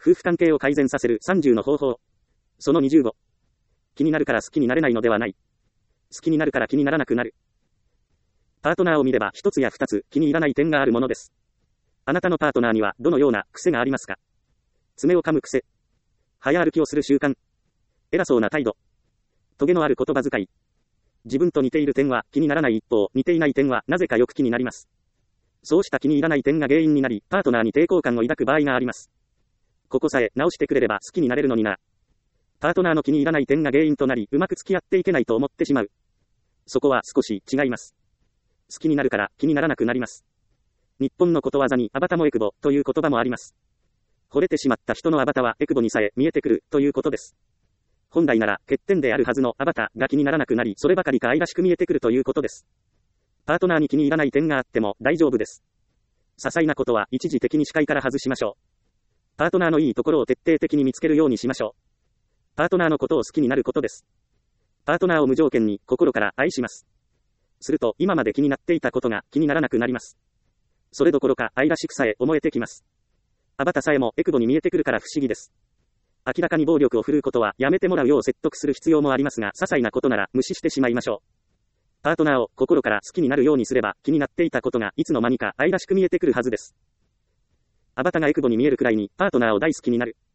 夫婦関係を改善させる30の方法。その25。気になるから好きになれないのではない。好きになるから気にならなくなる。パートナーを見れば一つや二つ気に入らない点があるものです。あなたのパートナーにはどのような癖がありますか？爪を噛む癖。早歩きをする習慣。偉そうな態度。トゲのある言葉遣い。自分と似ている点は気にならない一方、似ていない点はなぜかよく気になります。そうした気に入らない点が原因になり、パートナーに抵抗感を抱く場合があります。ここさえ直してくれれば好きになれるのにな。パートナーの気に入らない点が原因となり、うまく付き合っていけないと思ってしまう。そこは少し違います。好きになるから気にならなくなります。日本のことわざにアバタもエクボという言葉もあります。惚れてしまった人のアバタはエクボにさえ見えてくるということです。本来なら欠点であるはずのアバタが気にならなくなり、そればかりか愛らしく見えてくるということです。パートナーに気に入らない点があっても大丈夫です。些細なことは一時的に視界から外しましょう。パートナーのいいところを徹底的に見つけるようにしましょう。パートナーのことを好きになることです。パートナーを無条件に心から愛します。すると今まで気になっていたことが気にならなくなります。それどころか愛らしくさえ思えてきます。アバタさえもエクボに見えてくるから不思議です。明らかに暴力を振るうことはやめてもらうよう説得する必要もありますが、些細なことなら無視してしまいましょう。パートナーを心から好きになるようにすれば、気になっていたことがいつの間にか愛らしく見えてくるはずです。アバタがエクボに見えるくらいにパートナーを大好きになる。